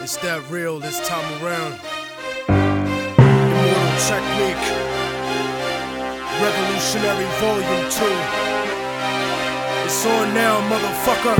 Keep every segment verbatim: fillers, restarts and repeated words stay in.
It's that real this time around. Immortal Technique, Revolutionary Volume two. It's on now, motherfucker.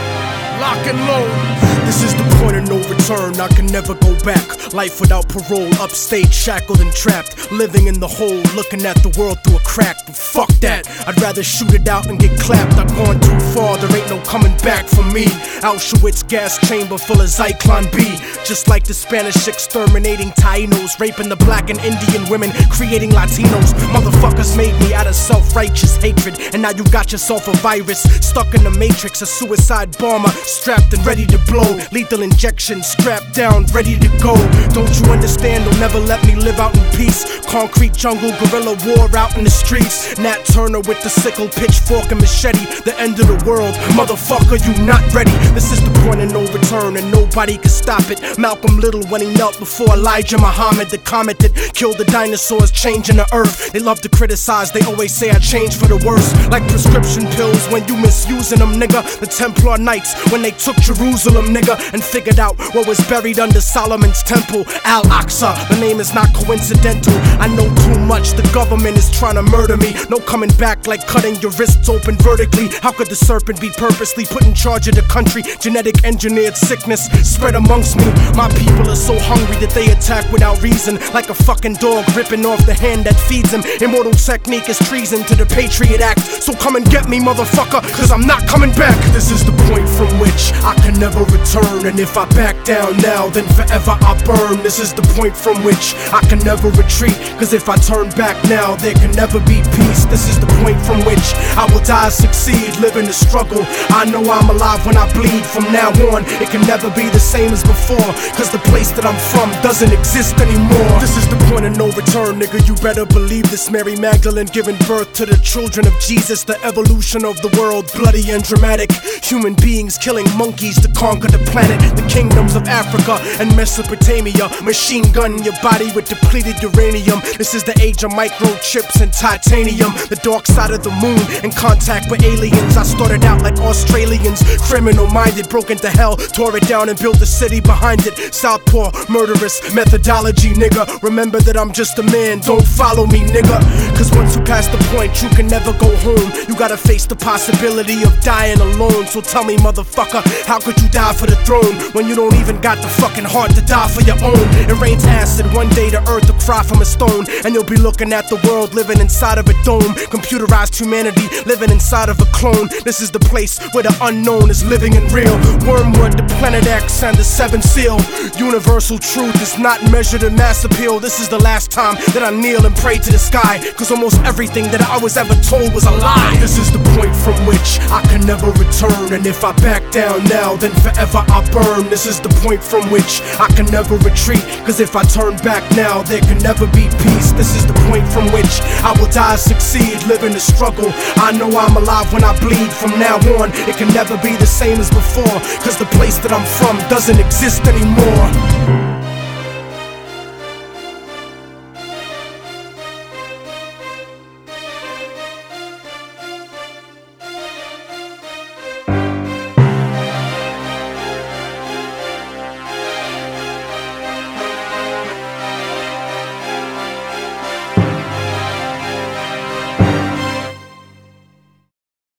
Lock and load. This is the point of no return, I can never go back. Life without parole, upstate, shackled and trapped. Living in the hole, looking at the world through a crack. But fuck that, I'd rather shoot it out and get clapped. I've gone too far, there ain't no coming back for me. Auschwitz gas chamber full of Zyklon B. Just like the Spanish exterminating Tainos, raping the black and Indian women, creating Latinos. Motherfuckers made me out of self-righteous hatred, and now you got yourself a virus stuck in the matrix. A suicide bomber, strapped and ready to blow. Lethal injection, strapped down, ready to go. Don't you understand? They'll never let me live out in peace. Concrete jungle, guerrilla war out in the streets. Nat Turner with the sickle, pitchfork and machete. The end of the world, motherfucker, you not ready. This is the point of no return and nobody can stop it. Malcolm Little when he knelt before Elijah Muhammad. The comet that killed the dinosaurs, changing the earth. They love to criticize, they always say I changed for the worse. Like prescription pills when you misusing them, nigga. The Templar Knights when they took Jerusalem, nigga, and figured out what was buried under Solomon's temple, Al-Aqsa. The name is not coincidental. I know too much, the government is trying to murder me. No coming back like cutting your wrists open vertically. How could the serpent be purposely put in charge of the country? Genetic engineered sickness spread amongst me. My people are so hungry that they attack without reason, like a fucking dog ripping off the hand that feeds him. Immortal Technique is treason to the Patriot Act. So come and get me, motherfucker, cause I'm not coming back. This is the point from which I can never return, and if I back down now, then forever I burn. This is the point from which I can never retreat, cause if I turn back now, there can never be peace. This is the point from which I will die, succeed, live in the struggle. I know I'm alive when I bleed. From now on, it can never be the same as before, cause the place that I'm from doesn't exist anymore. This is the point of no return, nigga, you better believe this. Mary Magdalene giving birth to the children of Jesus. The evolution of the world, bloody and dramatic. Human beings killing monkeys to conquer the planet. The kingdoms of Africa and Mesopotamia. Machine gun your body with depleted uranium. This is the age of microchips and titanium. The dark side of the moon, in contact with aliens. I started out like Australians, criminal minded, broke into hell, tore it down and built a city behind it. Southpaw, murderous methodology, nigga. Remember that I'm just a man, don't follow me, nigga. Cause once you pass the point, you can never go home. You gotta face the possibility of dying alone. So tell me, motherfucker, how could you die for the throne when you don't even got the fucking heart to die for your own? It rains acid, one day the earth will cry from a stone, and you'll be looking at the world living inside of a dome. Computerized humanity living inside of a clone. This is the place where the unknown is living and real. Wormwood, the Planet X, and the Seventh Seal. Universal truth is not measured in mass appeal. This is the last time that I kneel and pray to the sky, cause almost everything that I was ever told was a lie. This is the point from which I can never return, and if I back down now, then forever I burn. This is the point from which I can never retreat, cause if I turn back now, there can never be peace. This is the point from which I will die, succeed, live in the struggle. I know I'm alive when I bleed. From now on, it can never be the same as before, cause the place that I'm from doesn't exist anymore.